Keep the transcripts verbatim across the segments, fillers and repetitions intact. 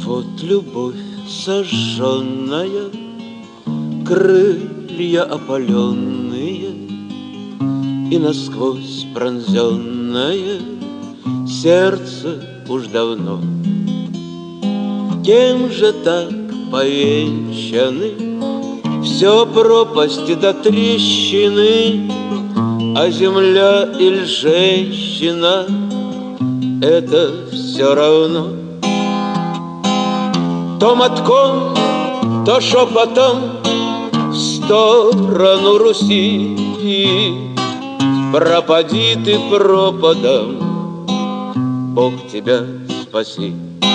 Вот любовь сожженная, крылья опаленные и насквозь пронзенное сердце уж давно. Кем же так повенчаны все пропасти до трещины, а земля или женщина — это все равно. То мотком, то шепотом в сторону Руси пропади ты пропадом, Бог тебя спаси.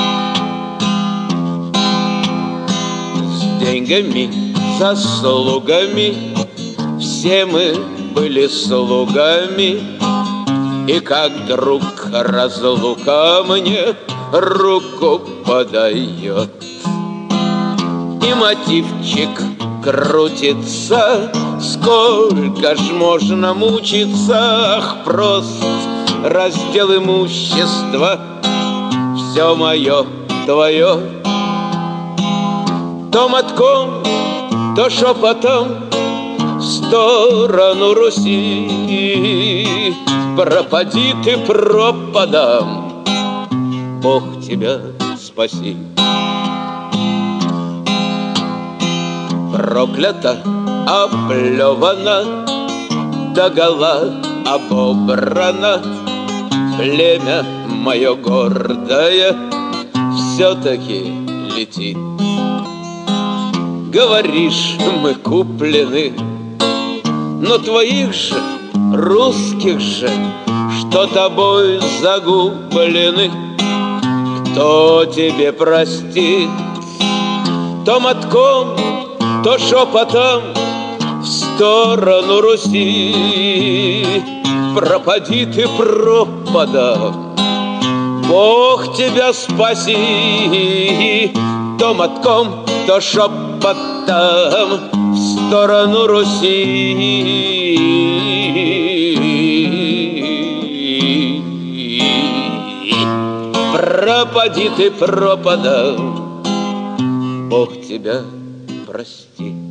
С деньгами, заслугами все мы были слугами, и как друг разлука мне руку подает. И мотивчик крутится, сколько ж можно мучиться. Ах, прост раздел имущества, все мое твое. То мотком, то шепотом в сторону Руси пропади ты пропадом, Бог тебя спаси. Проклята, оплевана, догола обобрана, племя мое гордое все-таки летит. Говоришь, мы куплены, но твоих же, русских же, что тобой загублены, кто тебе простит? То мотком, то шепотом в сторону Руси пропади ты пропадом, Бог тебя спаси. То мотком, то шепотом в сторону Руси пропади ты пропадом, Бог тебя прости.